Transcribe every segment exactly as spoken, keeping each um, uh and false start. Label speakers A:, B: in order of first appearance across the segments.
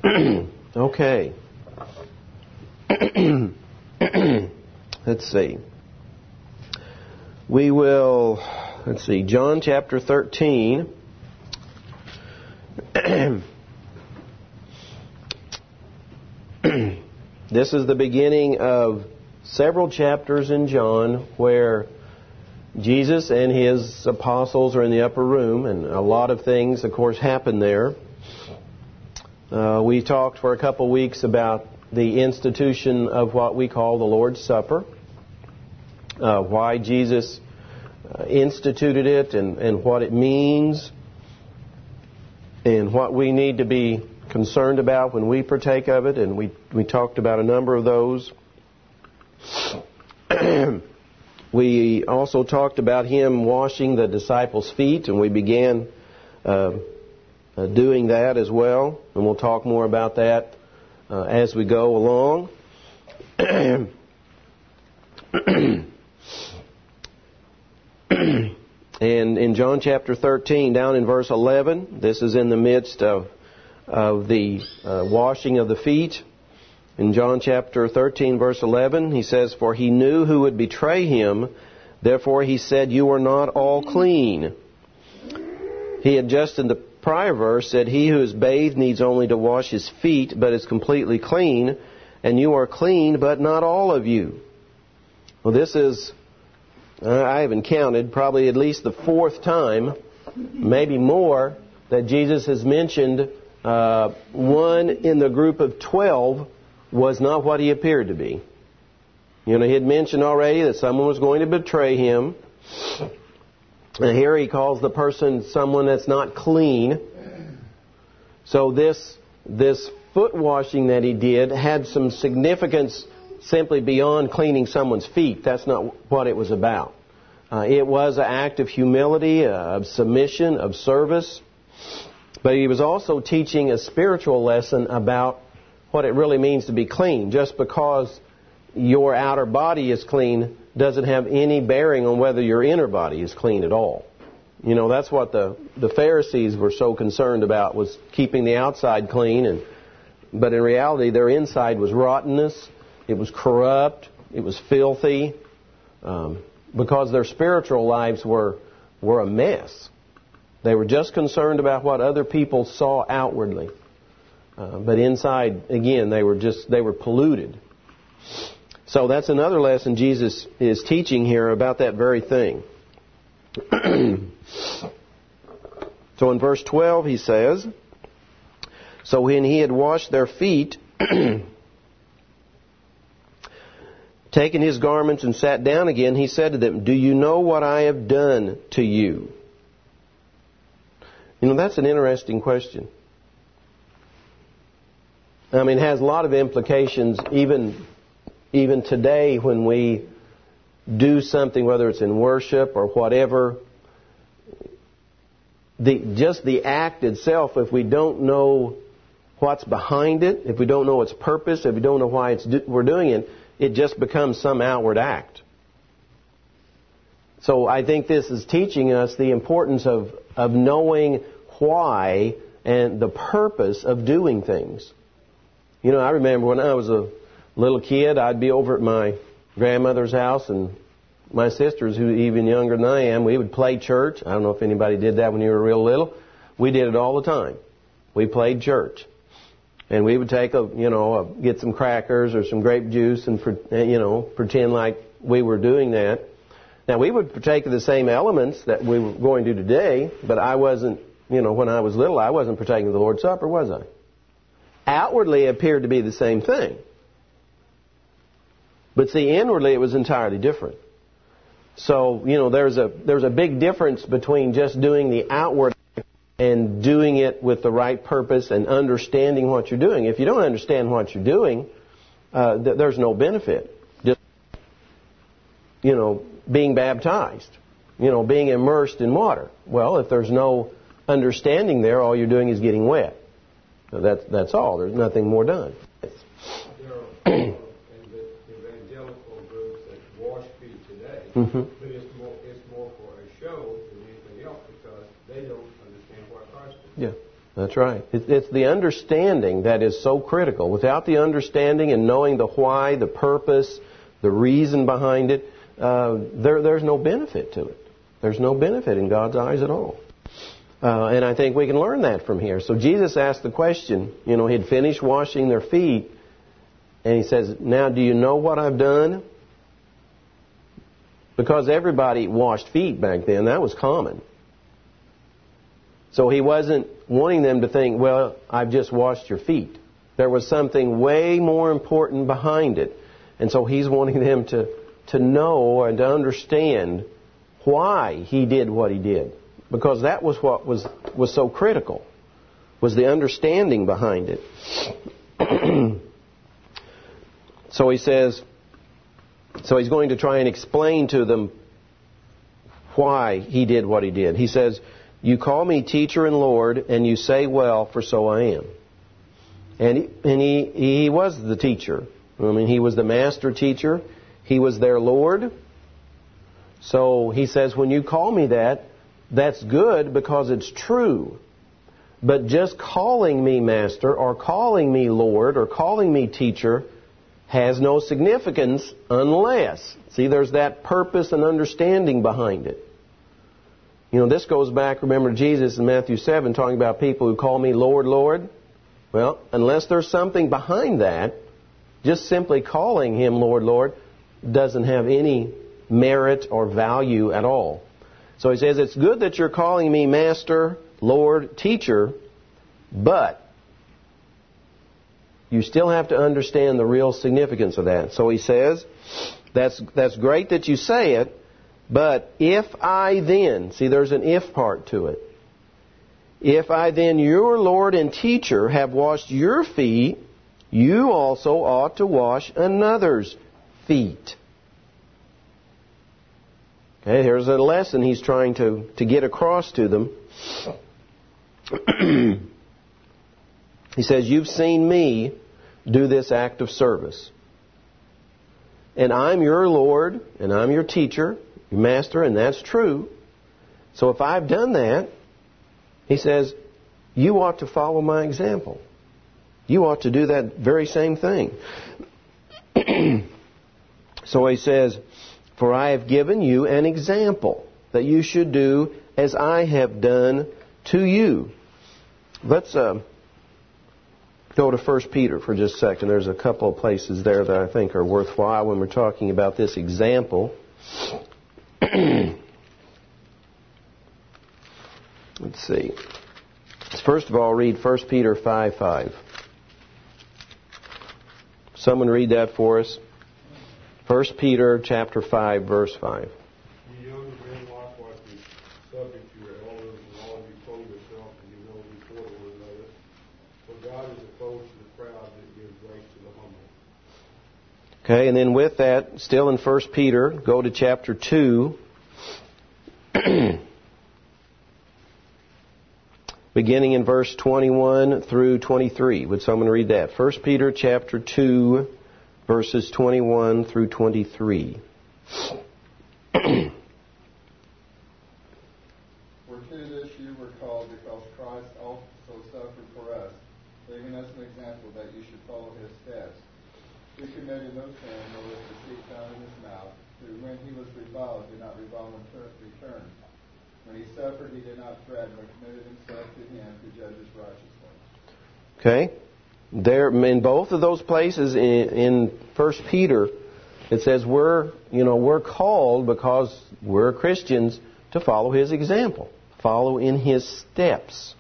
A: Okay. Let's see. We will, let's see, John chapter thirteen. This is the beginning of several chapters in John where Jesus and His apostles are in the upper room, and a lot of things, of course, happen there. Uh, we talked for a couple weeks about the institution of what we call the Lord's Supper, uh, why Jesus uh, instituted it and, and what it means, and what we need to be concerned about when we partake of it, and we, we talked about a number of those. We also talked about Him washing the disciples' feet, and we began uh, uh, doing that as well, and we'll talk more about that uh, as we go along. And in John chapter thirteen, down in verse eleven, this is in the midst of of the uh, washing of the feet. In John chapter thirteen, verse eleven, he says, "For He knew who would betray Him, therefore He said, 'You are not all clean.'" He had just in the prior verse said, "He who is bathed needs only to wash his feet, but is completely clean. And you are clean, but not all of you." Well, this is, uh, I haven't counted, probably at least the fourth time, maybe more, that Jesus has mentioned uh, one in the group of twelve was not what He appeared to be. You know, He had mentioned already that someone was going to betray Him. And here He calls the person someone that's not clean. So this this foot washing that He did had some significance simply beyond cleaning someone's feet. That's not what it was about. Uh, it was an act of humility, uh, of submission, of service. But He was also teaching a spiritual lesson about what it really means to be clean. Just because your outer body is clean doesn't have any bearing on whether your inner body is clean at all. You know, that's what the, the Pharisees were so concerned about, was keeping the outside clean. And but in reality, their inside was rottenness. It was corrupt. It was filthy. Um, because their spiritual lives were were a mess. They were just concerned about what other people saw outwardly. Uh, but inside, again, they were just, they were polluted. So that's another lesson Jesus is teaching here about that very thing. So in verse twelve he says, "So when He had washed their feet, taken His garments and sat down again, He said to them, 'Do you know what I have done to you?'" You know, that's an interesting question. I mean, it has a lot of implications even even today when we do something, whether it's in worship or whatever. The just the act itself, if we don't know what's behind it, if we don't know its purpose, if we don't know why it's do, we're doing it, it just becomes some outward act. So I think this is teaching us the importance of, of knowing why and the purpose of doing things. You know, I remember when I was a little kid, I'd be over at my grandmother's house, and my sisters, who are even younger than I am, we would play church. I don't know if anybody did that when you were real little. We did it all the time. We played church. And we would take a, you know, a, get some crackers or some grape juice and, you know, pretend like we were doing that. Now, we would partake of the same elements that we were going to today, but I wasn't, you know, when I was little, I wasn't partaking of the Lord's Supper, was I? Outwardly, it appeared to be the same thing. But see, inwardly, it was entirely different. So, you know, there's a there's a big difference between just doing the outward and doing it with the right purpose and understanding what you're doing. If you don't understand what you're doing, uh, th- there's no benefit. Just, you know, being baptized, you know, being immersed in water. Well, if there's no understanding there, all you're doing is getting wet. So that's that's all. There's nothing more done.
B: There are evangelical groups that wash feet today,
A: mm-hmm.
B: but it's more it's more for a show than anything else because they don't understand what Christ is.
A: Yeah, That's right. It's the understanding that is so critical. Without the understanding and knowing the why, the purpose, the reason behind it, uh, there, there's no benefit to it. There's no benefit in God's eyes at all. Uh, and I think we can learn that from here. So Jesus asked the question, you know, he'd finished washing their feet, and he says, now do you know what I've done? Because everybody washed feet back then. That was common. So he wasn't wanting them to think, well, I've just washed your feet. There was something way more important behind it. And so he's wanting them to, to know and to understand why he did what he did. Because that was what was, was so critical, was the understanding behind it. So he says, so he's going to try and explain to them why he did what he did. He says, you call me teacher and Lord, and you say, well, for so I am. And he, and he, he was the teacher. I mean, he was the master teacher. He was their Lord. So he says, when you call me that, that's good because it's true. But just calling me master or calling me Lord or calling me teacher has no significance unless, see, there's that purpose and understanding behind it. You know, this goes back, remember Jesus in Matthew seven talking about people who call me Lord, Lord. Well, unless there's something behind that, just simply calling him Lord, Lord doesn't have any merit or value at all. So he says, it's good that you're calling me Master, Lord, Teacher, but you still have to understand the real significance of that. So he says, that's, that's great that you say it, but if I then, see there's an if part to it. If I then, your Lord and Teacher, have washed your feet, you also ought to wash another's feet. Okay, here's a lesson he's trying to, to get across to them. He says, you've seen me do this act of service. And I'm your Lord, and I'm your teacher, your master, and that's true. So if I've done that, he says, you ought to follow my example. You ought to do that very same thing. So he says, for I have given you an example that you should do as I have done to you. Let's uh, go to First Peter for just a second. There's a couple of places there that I think are worthwhile when we're talking about this example. Let's see. Let's first of all read First Peter five five. Someone read that for us. First Peter chapter five, verse five.
B: Ye younger men likewise be subject to your elders, and all of you clothe yourself in humility before one another. For God is opposed to the proud, but gives grace to the humble.
A: Okay, and then with that, still in First Peter, go to chapter two. Beginning in verse twenty-one through twenty-three. Would someone read that? First Peter chapter two, verses twenty-one through twenty-three.
C: For to this you were called, because Christ also suffered for us, leaving us an example that you should follow his steps. He committed no sin, nor was deceit found in his mouth, who when he was reviled did not revile in return. When he suffered, he did not threaten, but committed himself to him who judges righteously.
A: Okay. There, in both of those places in, in First Peter, it says we're, you know, we're called because we're Christians to follow his example, follow in his steps,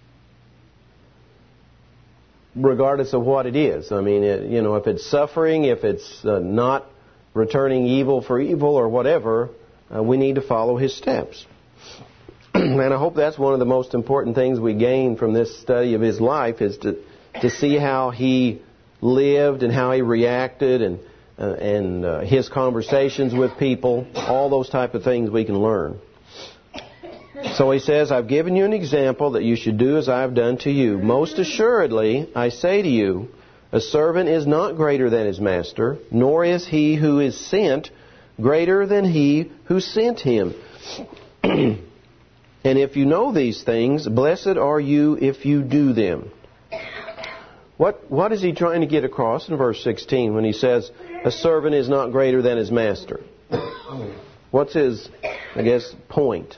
A: regardless of what it is. I mean, it, you know, if it's suffering, if it's uh, not returning evil for evil or whatever, uh, we need to follow his steps. And I hope that's one of the most important things we gain from this study of his life is to to see how he lived and how he reacted and uh, and uh, his conversations with people, all those type of things we can learn. So he says, I've given you an example that you should do as I have done to you. Most assuredly, I say to you, a servant is not greater than his master, nor is he who is sent greater than he who sent him. And if you know these things, blessed are you if you do them. What what is he trying to get across in verse sixteen when he says, a servant is not greater than his master? What's his, I guess, point?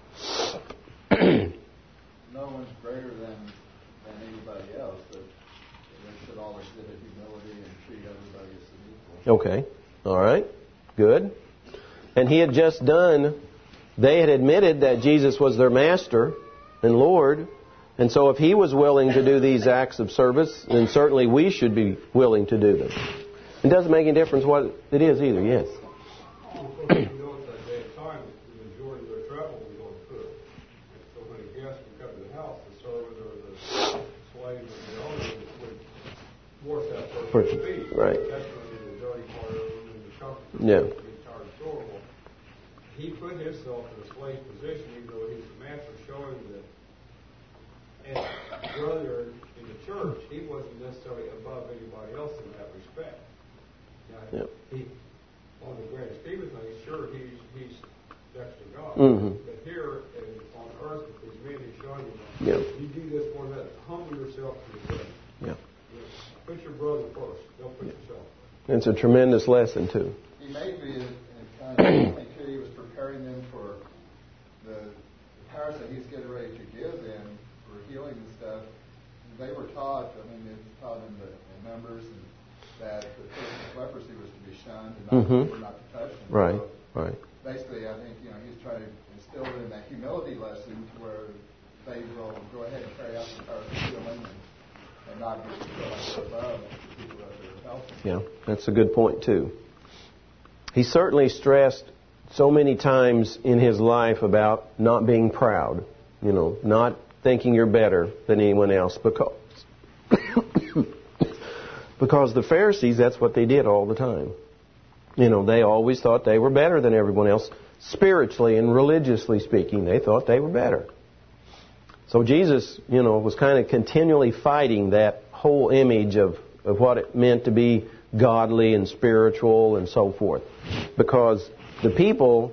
C: No one's greater than, than anybody else, but they should all exhibit humility and treat everybody as an equal.
A: Okay. All right. Good. And he had just done, they had admitted that Jesus was their master and Lord. And so if he was willing to do these acts of service, then certainly we should be willing to do them. It doesn't make any difference what it is either, yes. Right. Yeah.
B: He put himself in a slave position, even though he was the master, showing that as brother in the church, he wasn't necessarily above anybody else in that respect. Now,
A: yep.
B: he, on the grand scheme of things, sure, he's he's next to God.
A: Mm-hmm.
B: But here and on earth, with these men, he's showing you,
A: yep.
B: you do this for that, humble yourself to the brother.
A: Yeah.
B: Put your brother first. Don't put yourself.
A: It's a tremendous lesson, too.
C: He may be, and kind of, I think he was preparing them for the powers that he's getting ready to give them for healing and stuff. They were taught, I mean, it's taught in the in Numbers, and that the person's leprosy was to be shunned and not,
A: mm-hmm.
C: not to touch them.
A: Right,
C: so
A: right.
C: Basically, I think, you know, he's trying to instill in that humility lesson where they will go ahead and carry out the powers of healing and, and not just feel like they're above the people that they're helping.
A: Yeah, that's a good point, too. He certainly stressed so many times in his life about not being proud, you know, not thinking you're better than anyone else, because because the Pharisees, that's what they did all the time. You know, they always thought they were better than everyone else. Spiritually and religiously speaking, they thought they were better. So Jesus, you know, was kind of continually fighting that whole image of, of what it meant to be godly and spiritual and so forth. Because the people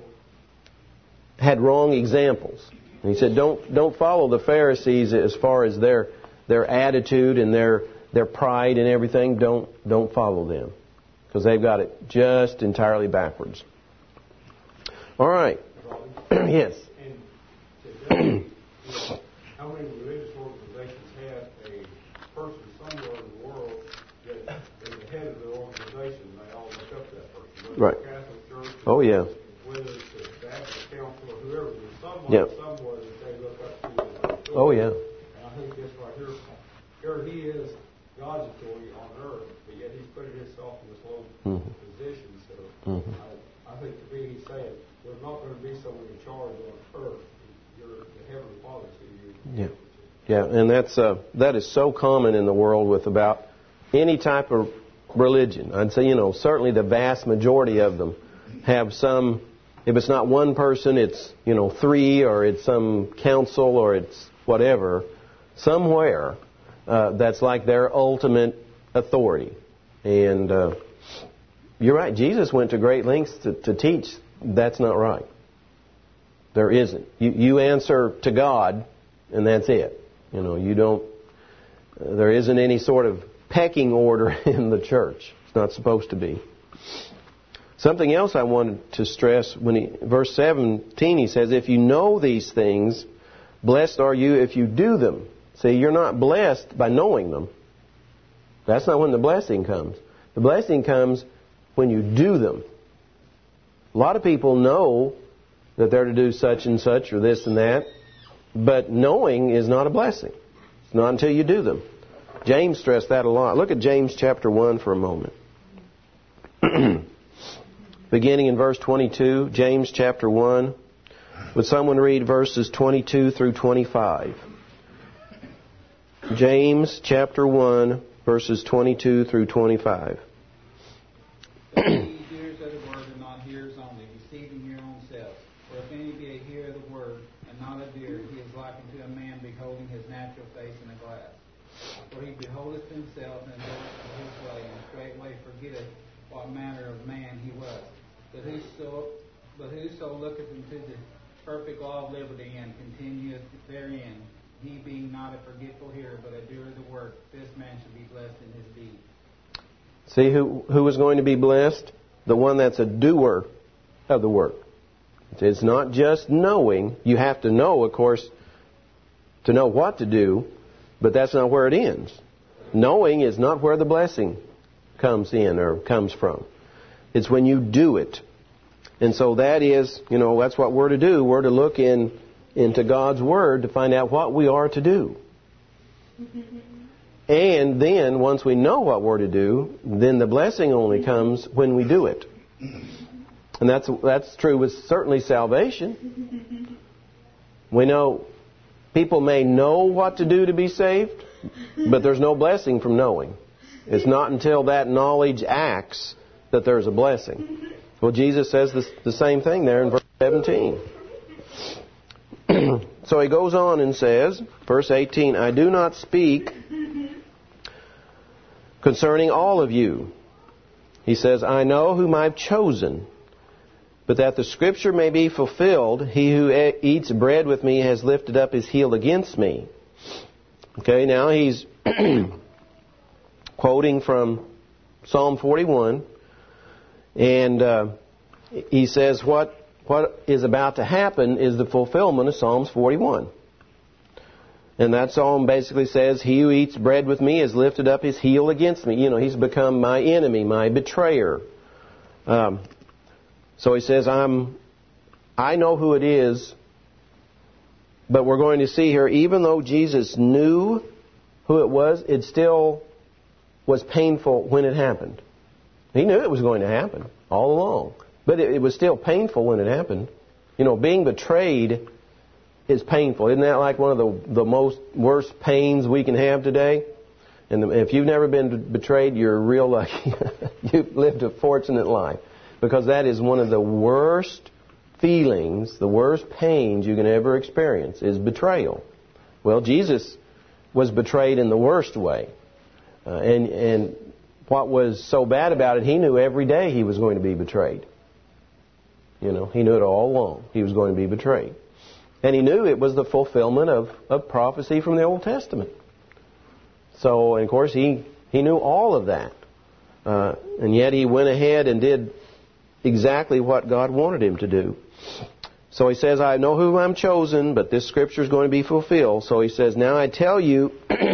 A: had wrong examples. And he said, don't don't follow the Pharisees as far as their their attitude and their their pride and everything. Don't don't follow them. Because they've got it just entirely backwards. All right. Yes.
B: And how many religious organizations have a person somewhere in the world that is the head of their organization? They all look up to that person. Whether
A: right.
B: it's the Catholic Church,
A: oh yeah.
B: Whether it's the Baptist Council or whoever, there's someone
A: yep.
B: somewhere that they look up to.
A: Oh yeah.
B: And I think this right here, here he is God's authority on earth, but yet he's putting himself in this low mm-hmm. position. So mm-hmm. I, I think to me he's saying there's not going to be someone in charge on earth. You're the Heavenly Father to you.
A: Yeah, yeah, and that's uh, that is so common in the world with about any type of religion. I'd say, you know, certainly the vast majority of them have some. If it's not one person, it's, you know, three, or it's some council, or it's whatever, somewhere. Uh, that's like their ultimate authority. And uh, you're right, Jesus went to great lengths to, to teach that's not right. There isn't. You, you answer to God, and that's it. You know, you don't, uh, there isn't any sort of pecking order in the church. It's not supposed to be. Something else I wanted to stress, when he, verse seventeen, he says, if you know these things, blessed are you if you do them. See, you're not blessed by knowing them. That's not when the blessing comes. The blessing comes when you do them. A lot of people know that they're to do such and such or this and that, but knowing is not a blessing. It's not until you do them. James stressed that a lot. Look at James chapter one for a moment. Beginning in verse twenty-two, James chapter one. Would someone read verses twenty-two through twenty-five? James chapter one, verses twenty-two through twenty-five.
D: He hears of the word and not hearers only, deceiving your own selves. For if any be a hearer of the word and not a doer, he is like unto a man beholding his natural face in a glass. For he beholdeth himself and goeth his way, and straightway forgetteth what manner of man he was. But whoso, but whoso looketh into the perfect law of liberty, and continueth therein, he being not a forgetful hearer, but a doer of the work, this man should be blessed in his deed.
A: See who, who is going to be blessed? The one that's a doer of the work. It's not just knowing. You have to know, of course, to know what to do, but that's not where it ends. Knowing is not where the blessing comes in or comes from. It's when you do it. And so that is, you know, that's what we're to do. We're to look in into God's Word to find out what we are to do. And then, once we know what we're to do, then the blessing only comes when we do it. And that's that's true with certainly salvation. We know people may know what to do to be saved, but there's no blessing from knowing. It's not until that knowledge acts that there's a blessing. Well, Jesus says this, the same thing there in verse seventeen. So he goes on and says, verse eighteen, I do not speak concerning all of you. He says, I know whom I've chosen, but that the Scripture may be fulfilled, he who eats bread with me has lifted up his heel against me. Okay, now he's quoting from Psalm forty-one, and uh, he says what what is about to happen is the fulfillment of Psalms forty-one. And that psalm basically says, he who eats bread with me has lifted up his heel against me. You know, he's become my enemy, my betrayer. Um, so he says, I'm, I know who it is, but we're going to see here, even though Jesus knew who it was, it still was painful when it happened. He knew it was going to happen all along, but it, it was still painful when it happened. You know, being betrayed is painful. Isn't that like one of the the most worst pains we can have today? And if you've never been betrayed, you're real lucky. You've lived a fortunate life. Because that is one of the worst feelings, the worst pains you can ever experience is betrayal. Well, Jesus was betrayed in the worst way. Uh, and, and what was so bad about it, he knew every day he was going to be betrayed. You know, he knew it all along. He was going to be betrayed. And he knew it was the fulfillment of, of prophecy from the Old Testament. So, and of course, he, he knew all of that. Uh, and yet he went ahead and did exactly what God wanted him to do. So he says, I know whom I'm chosen, but this Scripture is going to be fulfilled. So he says, now I tell you,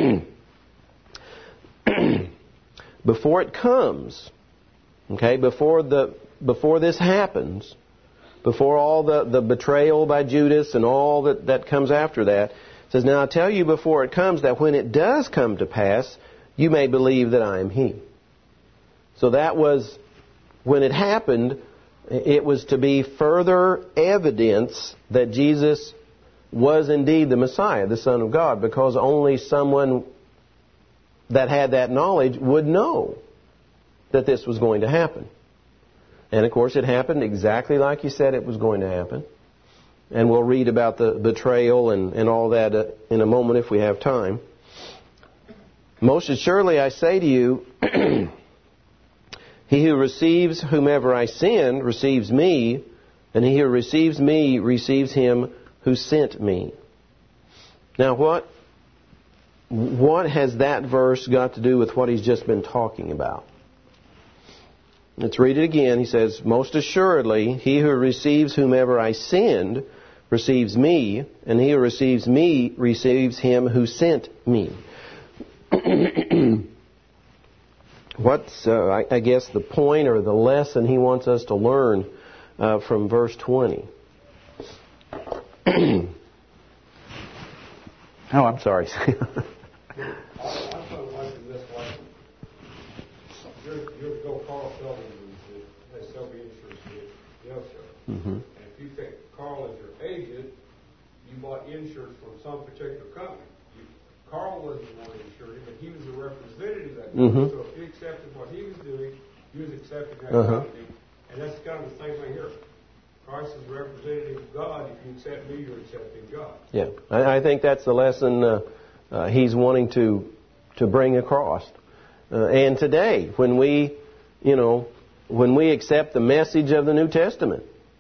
A: before it comes, okay, before the before this happens, before all the, the betrayal by Judas and all that, that comes after that, it says, now I tell you before it comes that when it does come to pass, you may believe that I am He. So that was, when it happened, it was to be further evidence that Jesus was indeed the Messiah, the Son of God, because only someone that had that knowledge would know that this was going to happen. And of course it happened exactly like He said it was going to happen. And we'll read about the betrayal and, and all that uh, in a moment if we have time. Most assuredly I say to you, he who receives whomever I send receives me, and he who receives me receives him who sent me. Now what, what has that verse got to do with what he's just been talking about? Let's read it again. He says, most assuredly, he who receives whomever I send receives me, and he who receives me receives him who sent me. What's, uh, I, I guess, the point or the lesson he wants us to learn uh, from verse twenty? Oh, I'm sorry.
B: Mm-hmm. And if you think Carl is your agent, you bought insurance from some particular company. You, Carl wasn't the one insuring, but he was the representative of that company. Mm-hmm. So if you accepted what he was doing, he was accepting that uh-huh. company. And that's kind of the same thing here. Christ is the representative of God. If you accept me, you're accepting God.
A: Yeah, I, I think that's the lesson uh, uh, he's wanting to to bring across. Uh, and today, when we, you know, when we accept the message of the New Testament,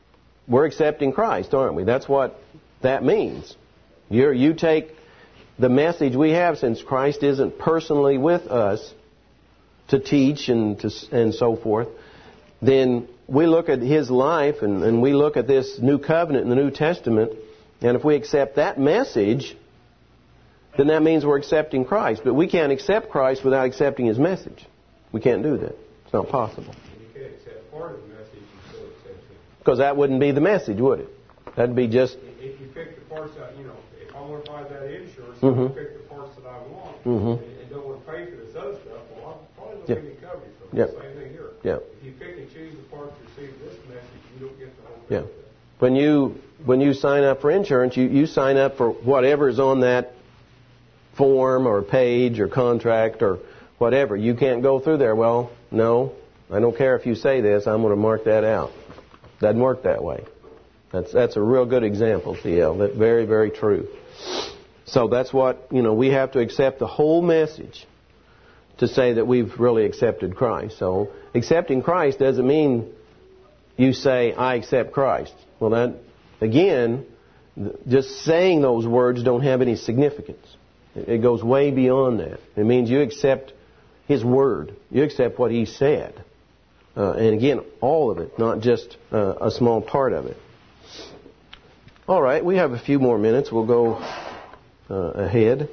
A: we're accepting Christ, aren't we? That's what that means. You're, you take the message we have, since Christ isn't personally with us to teach and to, and so forth, then we look at His life and, and we look at this new covenant in the New Testament, and if we accept that message, then that means we're accepting Christ. But we can't accept Christ without accepting His message. We can't do that. It's not possible.
B: You can't accept part of the message and still accept it.
A: Because that wouldn't be the message, would it? That'd be just...
B: If you pick the parts out, you know, if I want to buy that insurance,
A: Mm-hmm.
B: I pick the parts that I want
A: Mm-hmm.
B: and, and don't want to pay for this other stuff, well, I'm probably not
A: Yep.
B: getting coverage from
A: Yep.
B: the same thing here.
A: Yep.
B: If you pick and choose the parts to receive this message, you don't get the whole
A: Yeah.
B: message.
A: When you when you sign up for insurance, you, you sign up for whatever is on that form or page or contract or whatever. You can't go through there, well, no, I don't care if you say this, I'm going to mark that out. Doesn't work that way. That's that's a real good example, C L. That's very, very true. So that's what, you know, we have to accept the whole message to say that we've really accepted Christ. So accepting Christ doesn't mean you say, I accept Christ. Well, that, again, just saying those words don't have any significance. It goes way beyond that. It means you accept His Word. You accept what He said. Uh, and again, all of it, not just uh, a small part of it. All right, we have a few more minutes. We'll go uh, ahead.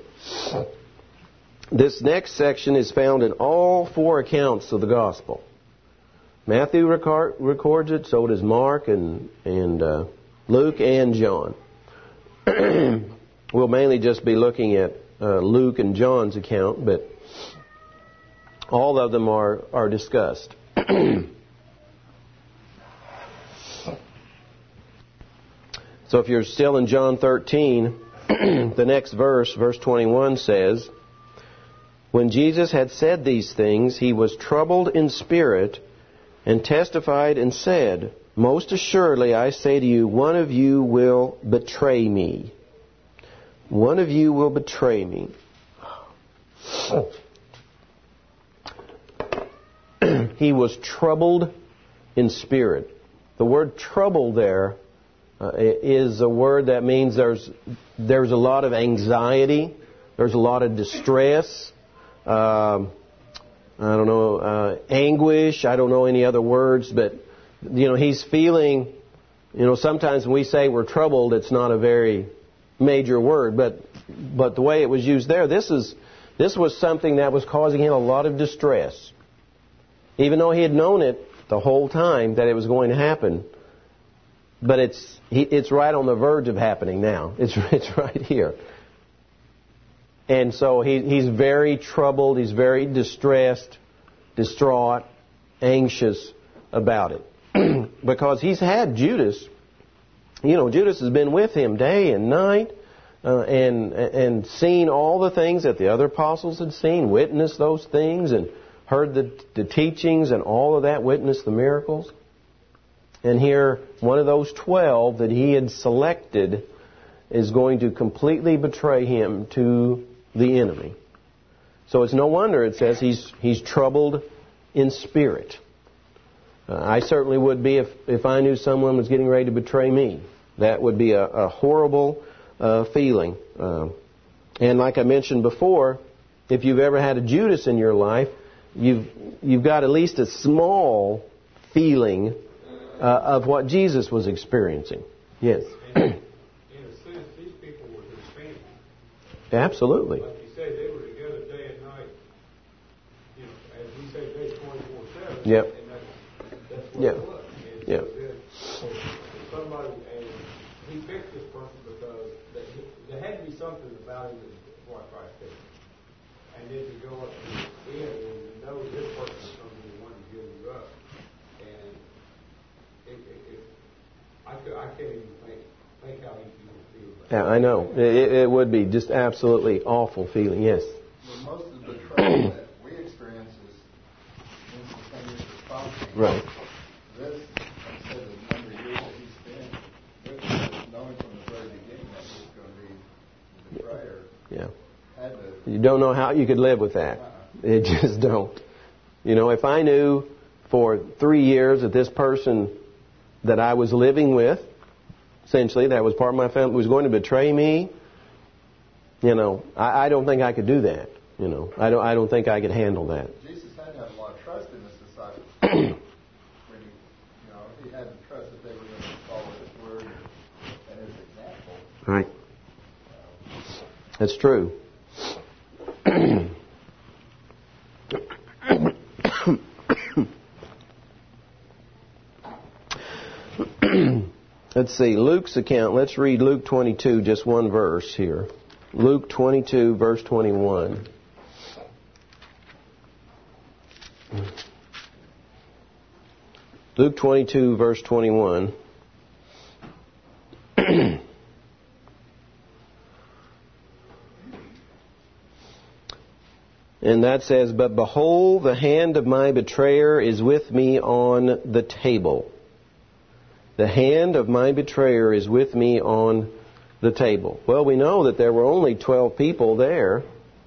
A: This next section is found in all four accounts of the Gospel. Matthew record, records it, so does Mark and, and uh, Luke and John. We'll mainly just be looking at uh, Luke and John's account, but all of them are, are discussed. So if you're still in John thirteen, the next verse, verse twenty-one says, when Jesus had said these things, He was troubled in spirit and testified and said, most assuredly I say to you, one of you will betray me. One of you will betray me. He was troubled in spirit. The word troubled there uh, is a word that means there's there's a lot of anxiety, there's a lot of distress, uh, I don't know, uh, anguish. I don't know any other words, but you know, he's feeling. You know, sometimes when we say we're troubled, it's not a very major word, but but the way it was used there, this is this was something that was causing him a lot of distress. Even though he had known it the whole time that it was going to happen, but it's he, it's right on the verge of happening now. It's it's right here, and so he he's very troubled. He's very distressed, distraught, anxious about it. Because he's had Judas, you know, Judas has been with him day and night, uh, and and seen all the things that the other apostles had seen, witnessed those things, and heard the, the teachings and all of that, witnessed the miracles. And here, one of those twelve that he had selected is going to completely betray him to the enemy. So it's no wonder it says he's he's troubled in spirit. Uh, I certainly would be if, if I knew someone was getting ready to betray me. That would be a, a horrible uh, feeling. Uh, and like I mentioned before, if you've ever had a Judas in your life, you've you've got at least a small feeling uh, of what Jesus was experiencing. Yes.
B: In, in a sense, these people were his family.
A: Absolutely.
B: Like you say, they were together day and night. You know, as we say, day twenty-four seven.
A: Yep.
B: And that's, that's what
A: Yeah.
B: it was. And
A: Yeah.
B: so then, so somebody, and he picked this person because that he, there had to be something about him that what Christ did. And then to go up to the end and to know this person is something he wanted to give you up. And it, it, it, I, could, I can't even think, think how he would feel about it.
A: Yeah, I know. It, it would be just absolutely awful feeling. Yes.
C: Well, most of the betrayal that we experience is instantaneous response.
A: Right.
C: This, like I said, the number of years that he spent with us, knowing from the very beginning that he was going to be the betrayer,
A: Yeah.
C: had to.
A: You don't know how you could live with that. You just don't. You know, if I knew for three years that this person that I was living with, essentially, that was part of my family, was going to betray me, you know, I, I don't think I could do that. You know, I don't. I don't think I could handle that.
C: Jesus had to have a lot of trust in his disciples. when he, you know, he had to trust that they were going to follow his word and his example.
A: Right. That's true. Let's see, Luke's account. Let's read Luke twenty-two, just one verse here. Luke twenty-two, verse twenty-one. Luke twenty-two, verse twenty-one. And that says, "But behold, the hand of my betrayer is with me on the table." The hand of my betrayer is with me on the table. Well, we know that there were only twelve people there.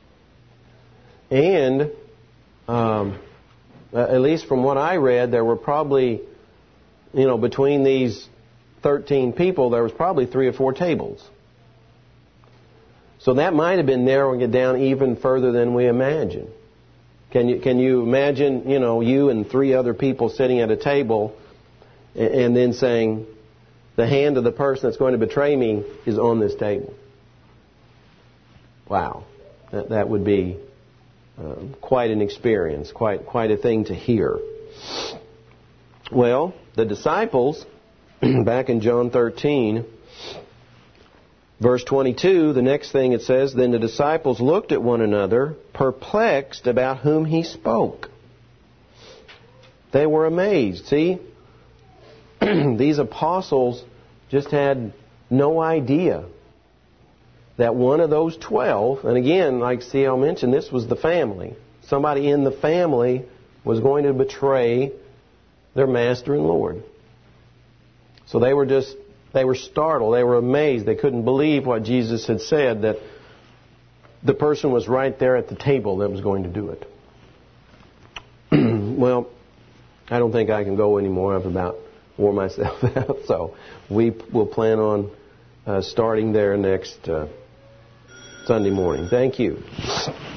A: And, um, at least from what I read, there were probably, you know, between these thirteen people, there was probably three or four tables. So that might have been narrowing it down even further than we imagine. Can you, can you imagine, you know, you and three other people sitting at a table and then saying, the hand of the person that's going to betray me is on this table? Wow. That, that would be uh, quite an experience, quite, quite a thing to hear. Well, the disciples, back in John thirteen, verse twenty-two, the next thing it says, "Then the disciples looked at one another, perplexed about whom he spoke." They were amazed. See, these apostles just had no idea that one of those twelve, and again, like C L mentioned, this was the family. Somebody in the family was going to betray their master and Lord. So they were just, they were startled. They were amazed. They couldn't believe what Jesus had said, that the person was right there at the table that was going to do it. Well, I don't think I can go anymore. I've about wore myself out. So we will plan on uh, starting there next uh, Sunday morning. Thank you.